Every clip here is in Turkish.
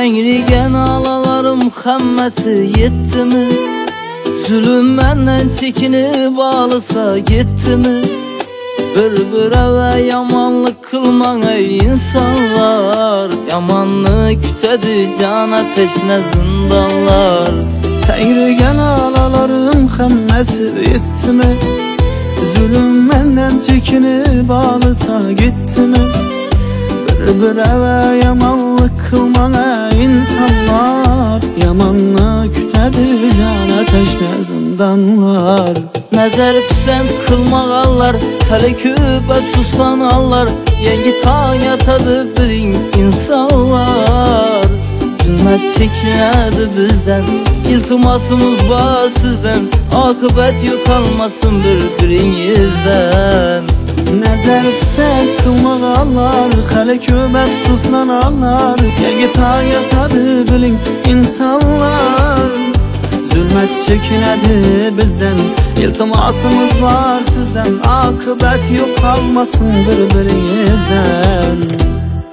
Tengrigen alalarım hammasi yetdimi? Zulüm menden çekinip alısa gitdimi? Bir-bireve yamanlık kılman ey insanlar, yamanlık kütedi cana teşne zindanlar. Tengrigen alalarım hammasi yetdimi? Zulüm menden çekinip alısa gitdimi? Bir-bireve yamanlık kılman ey insanlar, yamanlık kütedi cana teşne zindanlar. Nazar pisand kılmağanlar, hele köpet suslananlar, yengi ta yatadı biring insanlar. Zulmet çekinedi bizden, iltimasımız var sizden, akıbet yok almasın birbirinizden. Nazar pisand kılmağanlar, hele köpet suslananlar, yengi ta yatadı biring insanlar. Zulmet çekinedi bizden, iltimasımız var sizden, akıbet yok kalmasın birbirinizden.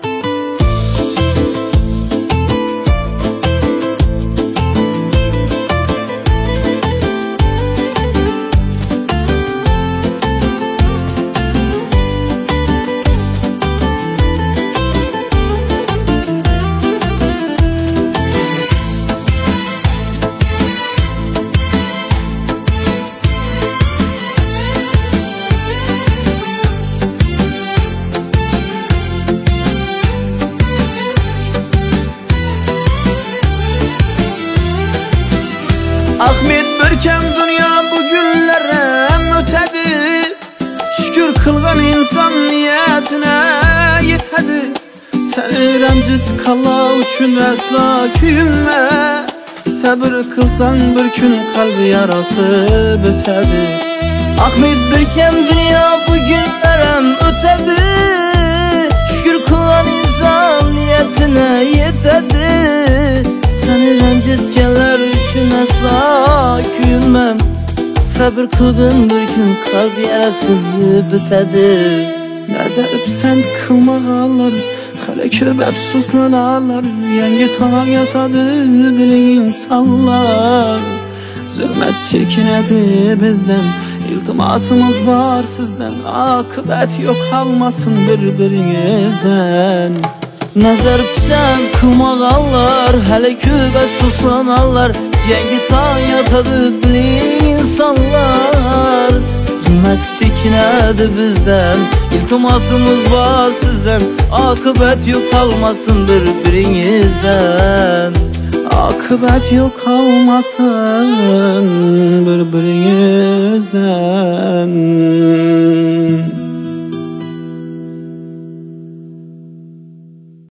Ahmet Börkem dünya bu günlerden ötedi, şükür kılgan insan niyetine yetedi. Seni remcit kalla üçün asla küyünme, sabır kılsan bir gün kalbi yarası bitedi. Ahmet Börkem dünya bu günlerden ötedi, şükür kılgan insan niyetine yetedi. Seni rencitkenler üçün asla küyünmem, sabır kılgın bir gün kalbi yarası bitedi. Nazar pisand kılmağanlar, hele köpep suslananlar, yengi ta yatadı biling insanlar. Zulmet çekinedi bizden, iltimasımız var sizden, akıbet yok kalmasın birbirinizden. Nazar pisand kılmağanlar, hele köpet suslananlar, yengi ta yatadı biling insanlar. Zulmet çekinedi bizden, iltimasımız var sizden, akıbet yok kalmasın birbirinizden. Akıbet yok kalmasın birbirinizden.